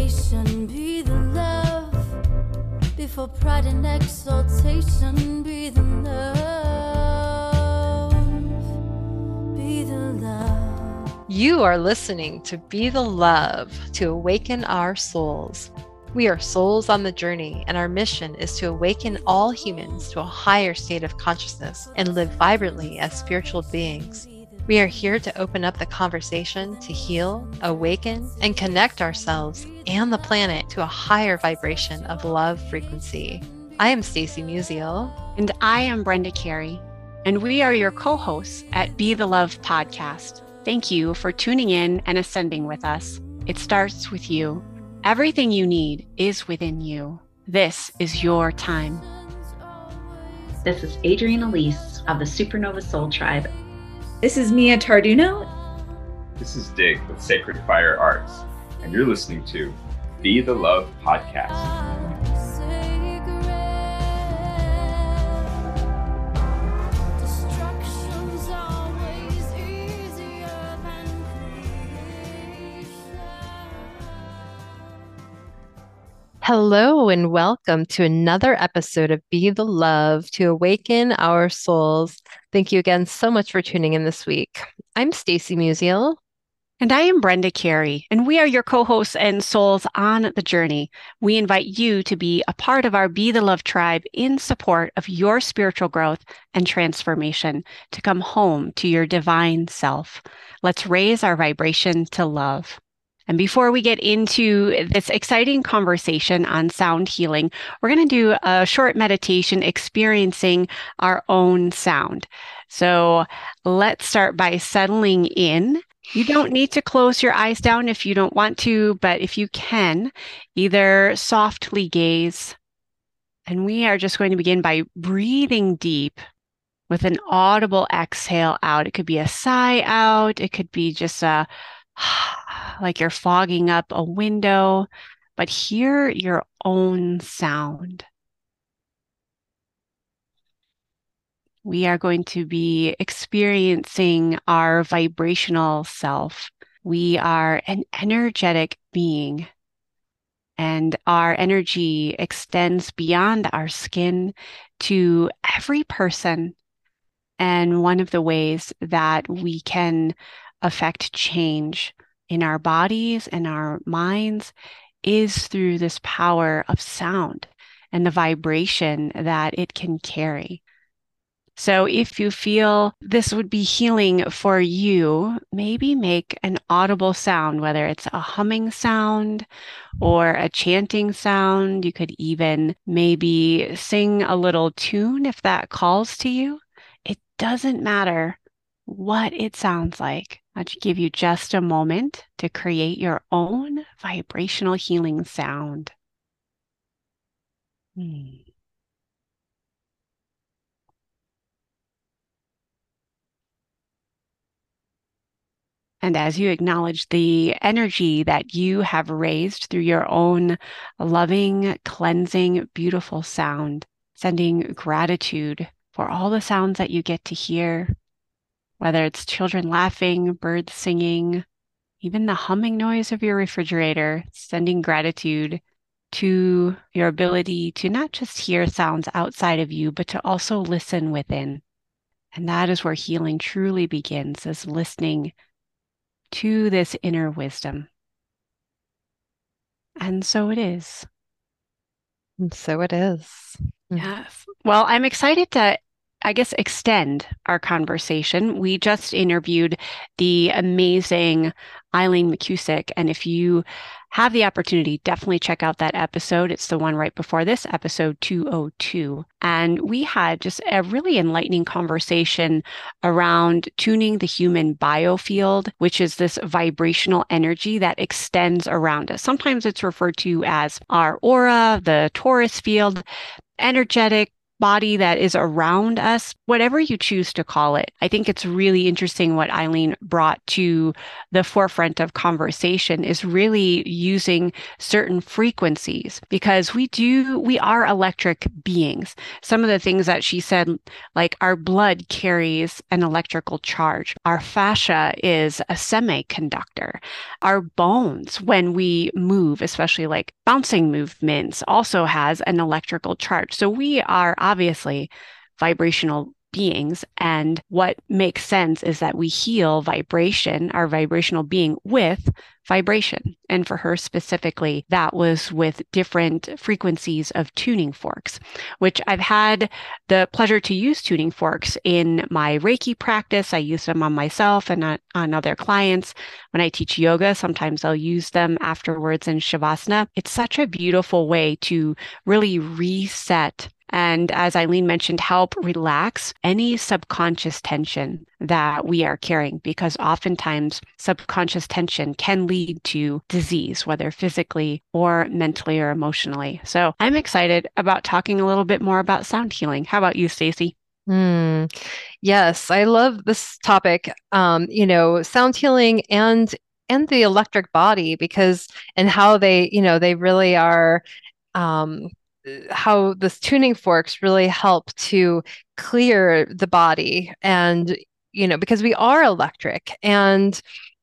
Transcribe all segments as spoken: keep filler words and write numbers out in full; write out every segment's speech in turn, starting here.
inspiration, be the love. Before pride and exaltation, be the love. Be the love. You are listening to Be the Love to awaken our souls. We are souls on the journey, and our mission is to awaken all humans to a higher state of consciousness and live vibrantly as spiritual beings. We are here to open up the conversation to heal, awaken, and connect ourselves and the planet to a higher vibration of love frequency. I am Stacey Musial. And I am Brenda Carey. And we are your co-hosts at Be the Love podcast. Thank you for tuning in and ascending with us. It starts with you. Everything you need is within you. This is your time. This is Adrienne Elise of the Supernova Soul Tribe. This is Mia Tarduno. This is Dig with Sacred Fire Arts, and you're listening to Be the Love podcast. Hello and welcome to another episode of Be the Love to awaken our souls. Thank you again so much for tuning in this week. I'm Stacey Musial. And I am Brenda Carey, and we are your co-hosts and souls on the journey. We invite you to be a part of our Be the Love tribe in support of your spiritual growth and transformation, to come home to your divine self. Let's raise our vibration to love. And before we get into this exciting conversation on sound healing, we're going to do a short meditation experiencing our own sound. So let's start by settling in. You don't need to close your eyes down if you don't want to, but if you can, either softly gaze. And we are just going to begin by breathing deep with an audible exhale out. It could be a sigh out. It could be just a like you're fogging up a window, but hear your own sound. We are going to be experiencing our vibrational self. We are an energetic being, and our energy extends beyond our skin to every person. And one of the ways that we can affect change in our bodies and our minds is through this power of sound and the vibration that it can carry. So if you feel this would be healing for you, maybe make an audible sound, whether it's a humming sound or a chanting sound. You could even maybe sing a little tune if that calls to you. It doesn't matter what it sounds like. I'll give you just a moment to create your own vibrational healing sound. Hmm. And as you acknowledge the energy that you have raised through your own loving, cleansing, beautiful sound, sending gratitude for all the sounds that you get to hear, whether it's children laughing, birds singing, even the humming noise of your refrigerator, sending gratitude to your ability to not just hear sounds outside of you, but to also listen within. And that is where healing truly begins, is listening to this inner wisdom. And so it is. And so it is. Yes. Well, I'm excited to I guess, extend our conversation. We just interviewed the amazing Eileen McCusick. And if you have the opportunity, definitely check out that episode. It's the one right before this, episode two oh two. And we had just a really enlightening conversation around tuning the human biofield, which is this vibrational energy that extends around us. Sometimes it's referred to as our aura, the torus field, energetic body that is around us, whatever you choose to call it. I think it's really interesting what Eileen brought to the forefront of conversation is really using certain frequencies, because we do, we are electric beings. Some of the things that she said, like our blood carries an electrical charge. Our fascia is a semiconductor. Our bones, when we move, especially like bouncing movements, also has an electrical charge. So we are obviously vibrational beings. And what makes sense is that we heal vibration, our vibrational being, with vibration. And for her specifically, that was with different frequencies of tuning forks, which I've had the pleasure to use tuning forks in my Reiki practice. I use them on myself and on, on other clients. When I teach yoga, sometimes I'll use them afterwards in Shavasana. It's such a beautiful way to really reset and, as Eileen mentioned, help relax any subconscious tension that we are carrying, because oftentimes subconscious tension can lead to disease, whether physically or mentally or emotionally. So I'm excited about talking a little bit more about sound healing. How about you, Stacey? Mm, yes, I love this topic. Um, you know, sound healing and and the electric body, because and how they, you know, they really are. Um, how this tuning forks really help to clear the body, and you know, because we are electric, and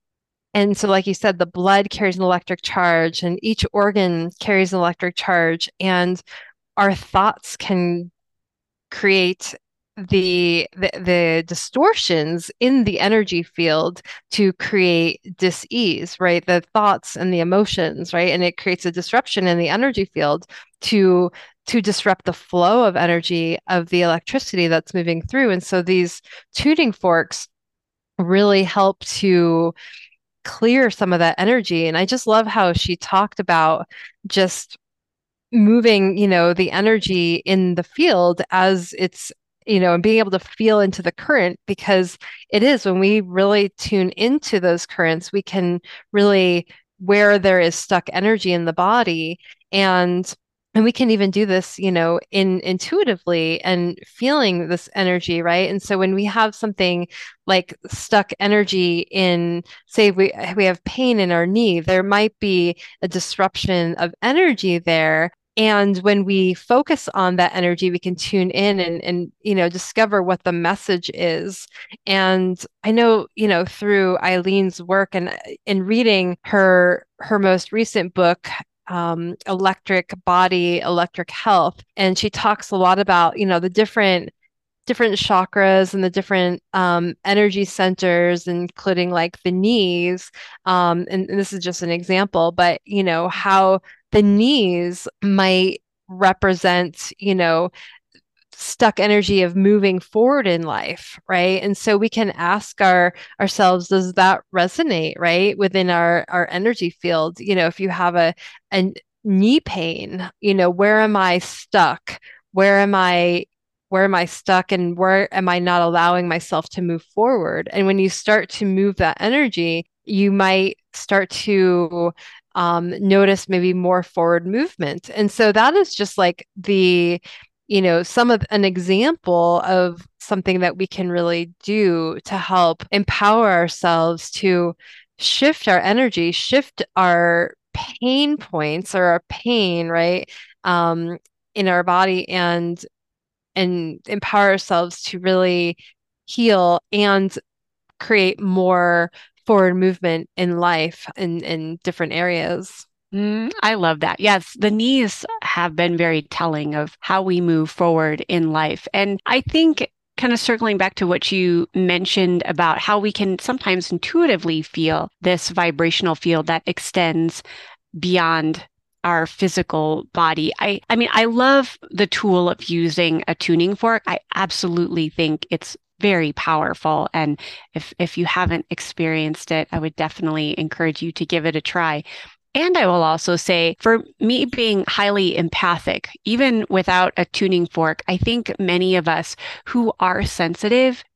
and so like you said, the blood carries an electric charge, and each organ carries an electric charge, and our thoughts can create the, the the distortions in the energy field to create dis-ease, right? The thoughts and the emotions, right? And it creates a disruption in the energy field to to disrupt the flow of energy of the electricity that's moving through. And so these tuning forks really help to clear some of that energy. And I just love how she talked about just moving, you know, the energy in the field as it's, you know, and being able to feel into the current, because it is when we really tune into those currents, we can really, where there is stuck energy in the body, and and we can even do this, you know, in intuitively and feeling this energy, right? And so when we have something like stuck energy in, say we we have pain in our knee, there might be a disruption of energy there. And when we focus on that energy, we can tune in and, and, you know, discover what the message is. And I know, you know, through Eileen's work and in reading her, her most recent book, um, Electric Body, Electric Health, and she talks a lot about, you know, the different different chakras and the different um, energy centers, including like the knees. Um, and, and this is just an example, but, you know, how the knees might represent, you know, stuck energy of moving forward in life, right? And so we can ask our ourselves, does that resonate, right, within our our energy field? You know, if you have a, a knee pain, you know, where am I stuck? Where am I where am I stuck, and where am I not allowing myself to move forward? And when you start to move that energy, you might start to um, notice maybe more forward movement. And so that is just like the, you know, some of an example of something that we can really do to help empower ourselves to shift our energy, shift our pain points or our pain, right, um, in our body, and and empower ourselves to really heal and create more forward movement in life in, in different areas. Mm, I love that. Yes, the knees have been very telling of how we move forward in life. And I think, kind of circling back to what you mentioned about how we can sometimes intuitively feel this vibrational field that extends beyond our physical body. I, I mean, I love the tool of using a tuning fork. I absolutely think it's very powerful. And if, if you haven't experienced it, I would definitely encourage you to give it a try. And I will also say, for me being highly empathic, even without a tuning fork, I think many of us who are sensitive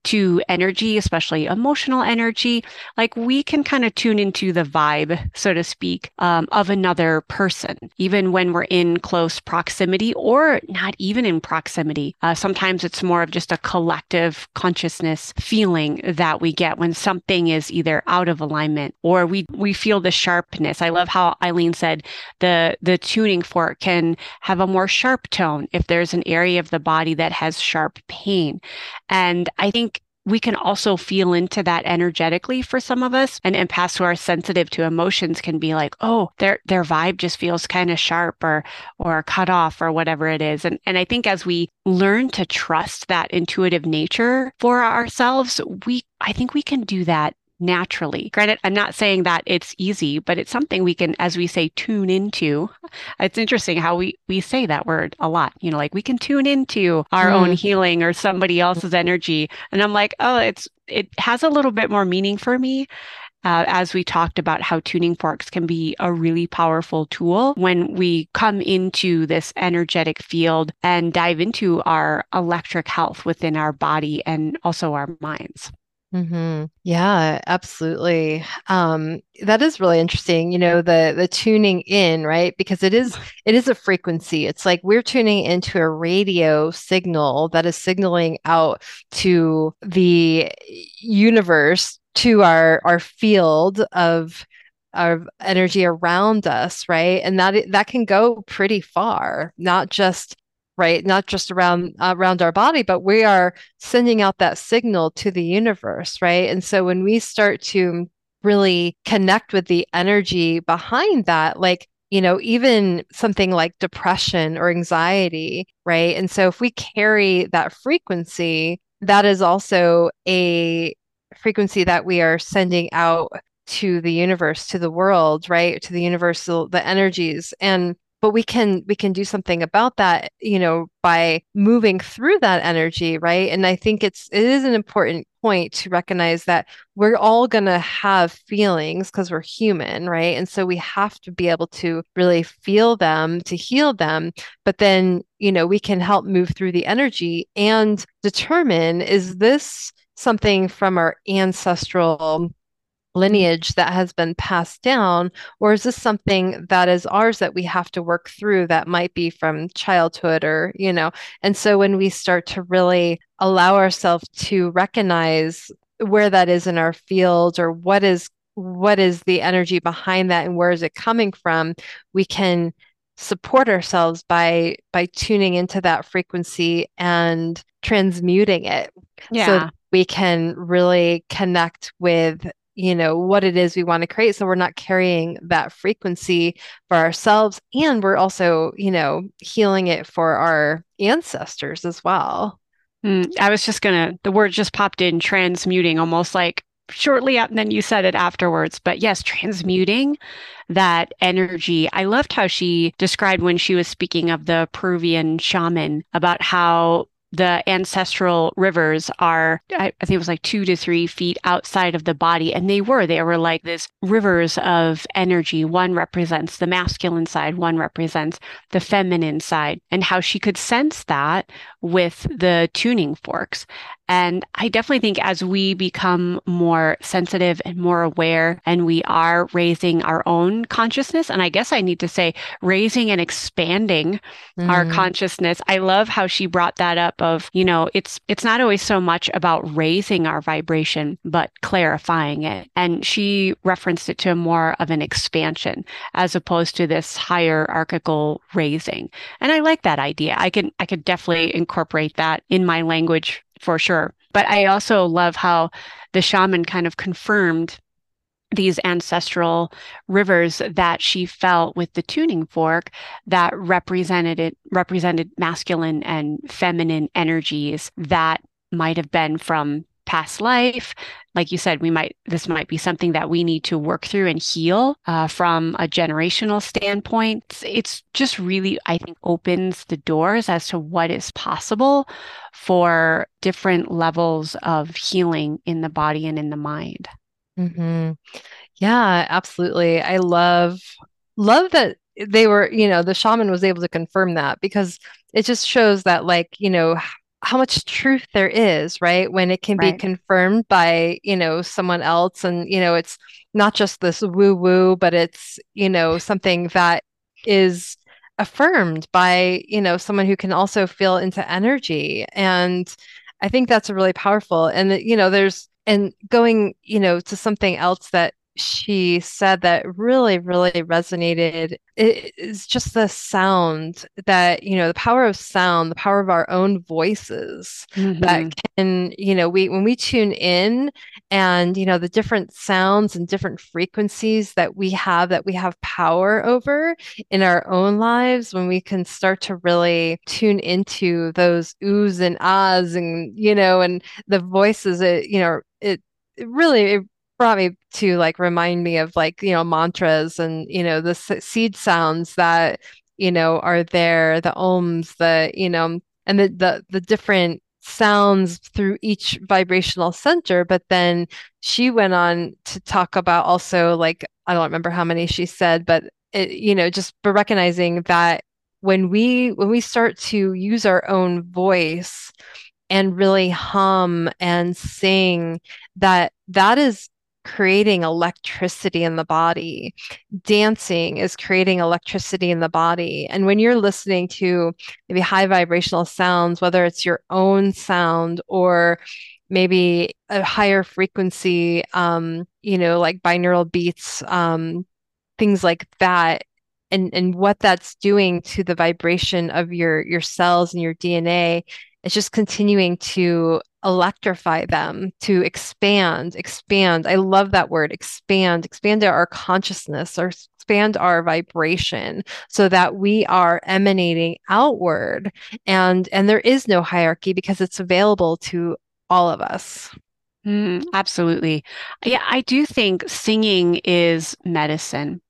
to energy, especially emotional energy, like we can kind of tune into the vibe, so to speak, um, of another person, even when we're in close proximity or not even in proximity. Uh, sometimes it's more of just a collective consciousness feeling that we get when something is either out of alignment or we we feel the sharpness. I love how Eileen said the the tuning fork can have a more sharp tone if there's an area of the body that has sharp pain. And I think we can also feel into that energetically for some of us. And empaths who are sensitive to emotions can be like, oh, their their vibe just feels kind of sharp or or cut off or whatever it is. And and I think as we learn to trust that intuitive nature for ourselves, we I think we can do that naturally. Granted, I'm not saying that it's easy, but it's something we can, as we say, tune into. It's interesting how we we say that word a lot. You know, like we can tune into our mm. own healing or somebody else's energy. And I'm like, oh, it's it has a little bit more meaning for me. Uh, as we talked about how tuning forks can be a really powerful tool when we come into this energetic field and dive into our electric health within our body and also our minds. Mm-hmm. Yeah, absolutely. Um, that is really interesting, you know, the the tuning in, right? Because it is it is a frequency. It's like we're tuning into a radio signal that is signaling out to the universe, to our our field of of energy around us, right? And that that can go pretty far, not just right? Not just around uh, around our body, but we are sending out that signal to the universe, right? And so when we start to really connect with the energy behind that, like, you know, even something like depression or anxiety, right? And so if we carry that frequency, that is also a frequency that we are sending out to the universe, to the world, right? To the universal, the energies. And but we can we can do something about that, you know, by moving through that energy, right? And I think it's it is an important point to recognize that we're all going to have feelings because we're human, right? And so we have to be able to really feel them to heal them. But then, you know, we can help move through the energy and determine, is this something from our ancestral lineage that has been passed down, or is this something that is ours that we have to work through that might be from childhood, or, you know? And so when we start to really allow ourselves to recognize where that is in our field, or what is what is the energy behind that and where is it coming from, we can support ourselves by by tuning into that frequency and transmuting it. Yeah. So we can really connect with, you know, what it is we want to create. So we're not carrying that frequency for ourselves, and we're also, you know, healing it for our ancestors as well. Mm, I was just gonna, the word just popped in, transmuting, almost like shortly up, and then you said it afterwards. But yes, transmuting that energy. I loved how she described when she was speaking of the Peruvian shaman about how the ancestral rivers are, I, I think it was like two to three feet outside of the body. And they were, they were like this rivers of energy. One represents the masculine side, one represents the feminine side, and how she could sense that with the tuning forks. And I definitely think as we become more sensitive and more aware, and we are raising our own consciousness, and I guess I need to say raising and expanding mm-hmm. our consciousness. I love how she brought that up of, you know, it's it's not always so much about raising our vibration, but clarifying it. And she referenced it to more of an expansion as opposed to this hierarchical raising. And I like that idea. I can I could definitely incorporate that in my language for sure. But I also love how the shaman kind of confirmed these ancestral rivers that she felt with the tuning fork that represented it, represented masculine and feminine energies that might have been from past life. Like you said, we might, this might be something that we need to work through and heal uh, from a generational standpoint. It's, it's just really, I think, opens the doors as to what is possible for different levels of healing in the body and in the mind. Mm-hmm. Yeah, absolutely. I love, love that they were, you know, the shaman was able to confirm that, because it just shows that, like, you know, how much truth there is, right? When it can be Right. confirmed by, you know, someone else. And, you know, it's not just this woo woo, but it's, you know, something that is affirmed by, you know, someone who can also feel into energy. And I think that's really powerful. And, that, you know, there's, and going, you know, to something else that she said that really, really resonated it is just the sound that, you know, the power of sound, the power of our own voices that Hmm. can, you know, we, when we tune in and, you know, the different sounds and different frequencies that we have, that we have power over in our own lives, when we can start to really tune into those oohs and ahs and, you know, and the voices, it, you know, it, it really, it brought me to like remind me of like, you know, mantras and, you know, the s- seed sounds that, you know, are there, the ohms, the, you know, and the, the, the different sounds through each vibrational center. But then she went on to talk about also like, I don't remember how many she said, but it, you know, just for recognizing that when we, when we start to use our own voice and really hum and sing, that that is creating electricity in the body. Dancing is creating electricity in the body. And when you're listening to maybe high vibrational sounds, whether it's your own sound or maybe a higher frequency, um, you know, like binaural beats, um, things like that, and and what that's doing to the vibration of your your cells and your D N A, it's just continuing to electrify them, to expand, expand. I love that word, expand, expand our consciousness or expand our vibration so that we are emanating outward. And and there is no hierarchy because it's available to all of us. Mm, absolutely. Yeah, I do think singing is medicine.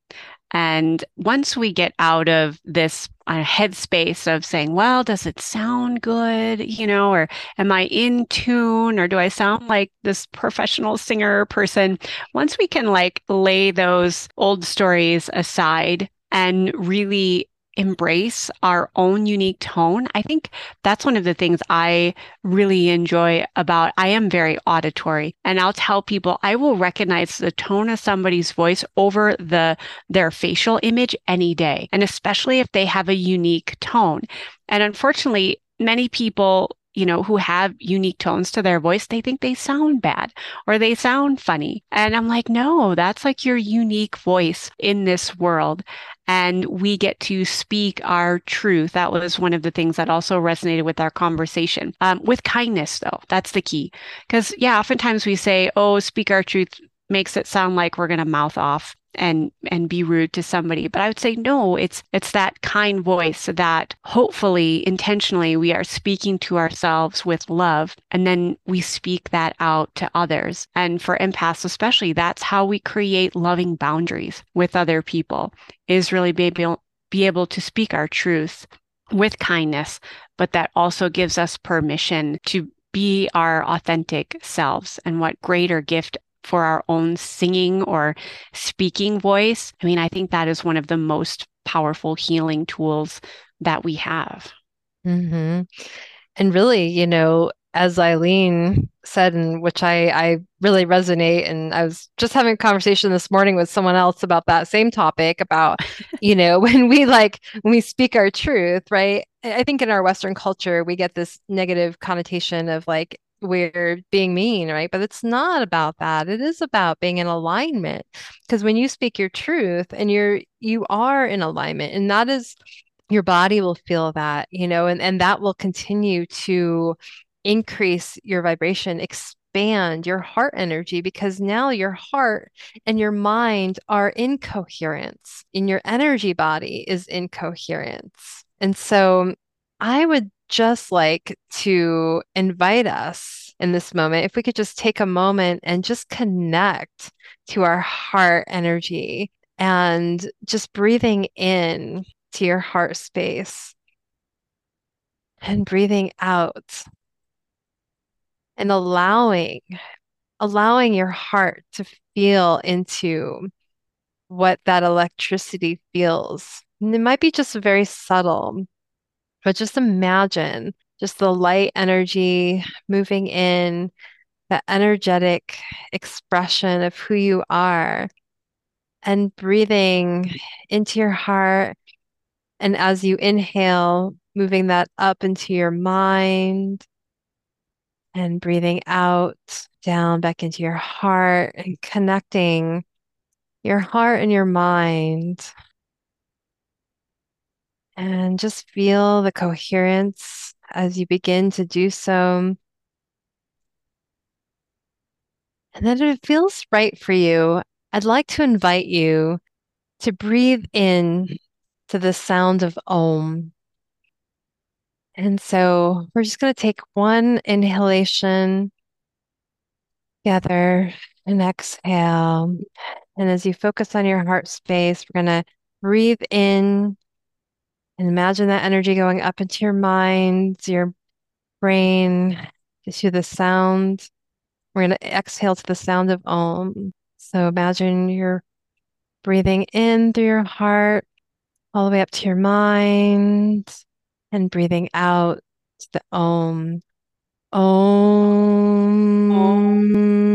And once we get out of this uh, headspace of saying, well, does it sound good? You know, or am I in tune? Or do I sound like this professional singer person? Once we can like lay those old stories aside and really embrace our own unique tone, I think that's one of the things I really enjoy about I am very auditory, and I'll tell people I will recognize the tone of somebody's voice over the their facial image any day, and especially if they have a unique tone. And unfortunately, many people, you know, who have unique tones to their voice, they think they sound bad or they sound funny. And I'm like, no, that's like your unique voice in this world. And we get to speak our truth. That was one of the things that also resonated with our conversation. Um, with kindness, though, that's the key. Because, yeah, oftentimes we say, oh, speak our truth makes it sound like we're going to mouth off and and be rude to somebody, but I would say no, it's it's that kind voice that hopefully intentionally we are speaking to ourselves with love, and then we speak that out to others. And for empaths especially, that's how we create loving boundaries with other people, is really be able be able to speak our truth with kindness, but that also gives us permission to be our authentic selves. And what greater gift for our own singing or speaking voice. I mean, I think that is one of the most powerful healing tools that we have. Hmm. And really, you know, as Eileen said, and which I, I really resonate, and I was just having a conversation this morning with someone else about that same topic about, you know, when we like, when we speak our truth, right? I I think in our Western culture, we get this negative connotation of like, we're being mean, right? But it's not about that. It is about being in alignment. Because when you speak your truth and you're, you are in alignment, and that is your body will feel that, you know, and, and that will continue to increase your vibration, expand your heart energy, because now your heart and your mind are in coherence, and your energy body is in coherence. And so I would just like to invite us in this moment, if we could just take a moment and just connect to our heart energy and just breathing in to your heart space and breathing out and allowing allowing your heart to feel into what that electricity feels. And it might be just very subtle, but just imagine just the light energy moving in, that energetic expression of who you are, and breathing into your heart. And as you inhale, moving that up into your mind and breathing out, down back into your heart and connecting your heart and your mind. And just feel the coherence as you begin to do so. And then if it feels right for you, I'd like to invite you to breathe in to the sound of Om. And so we're just going to take one inhalation together and exhale. And as you focus on your heart space, we're going to breathe in and imagine that energy going up into your mind, your brain, to the sound. We're going to exhale to the sound of Om. So imagine you're breathing in through your heart, all the way up to your mind, and breathing out to the Om. Om. Om.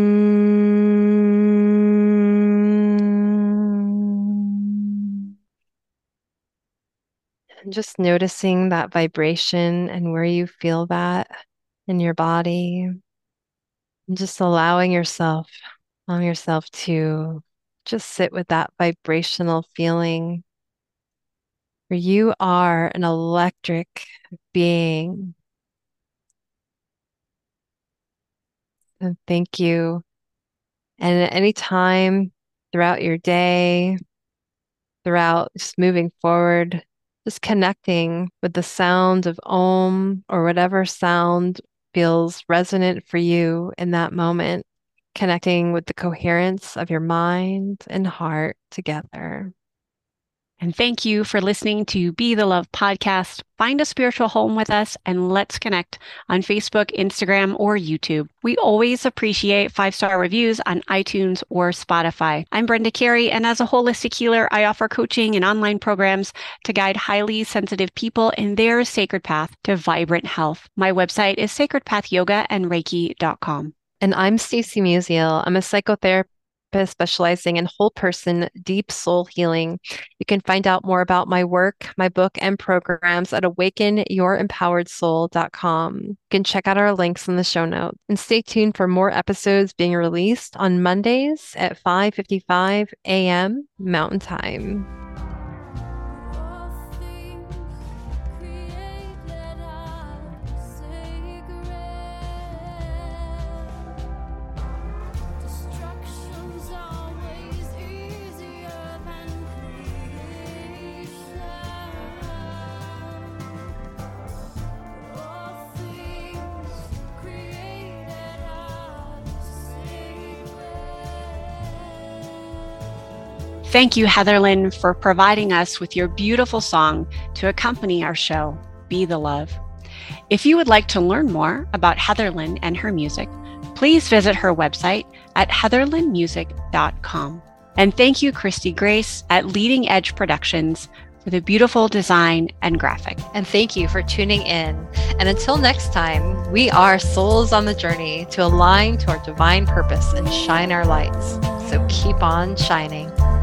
And just noticing that vibration and where you feel that in your body. And just allowing yourself, allowing yourself to just sit with that vibrational feeling. For you are an electric being. And thank you. And at any time throughout your day, throughout just moving forward, just connecting with the sound of Om or whatever sound feels resonant for you in that moment, connecting with the coherence of your mind and heart together. And thank you for listening to Be the Love podcast. Find a spiritual home with us and let's connect on Facebook, Instagram, or YouTube. We always appreciate five-star reviews on iTunes or Spotify. I'm Brenda Carey, and as a holistic healer, I offer coaching and online programs to guide highly sensitive people in their sacred path to vibrant health. My website is sacred path yoga and reiki dot com. And I'm Stacey Musial. I'm a psychotherapist specializing in whole person, deep soul healing. You can find out more about my work, my book, and programs at awaken your empowered soul dot com. You can check out our links in the show notes. And stay tuned for more episodes being released on Mondays at five fifty-five a.m. Mountain Time. Thank you, Heatherlyn, for providing us with your beautiful song to accompany our show, Be the Love. If you would like to learn more about Heatherlyn and her music, please visit her website at heatherlyn music dot com. And thank you, Christy Grace at Leading Edge Productions for the beautiful design and graphic. And thank you for tuning in. And until next time, we are souls on the journey to align to our divine purpose and shine our lights. So keep on shining.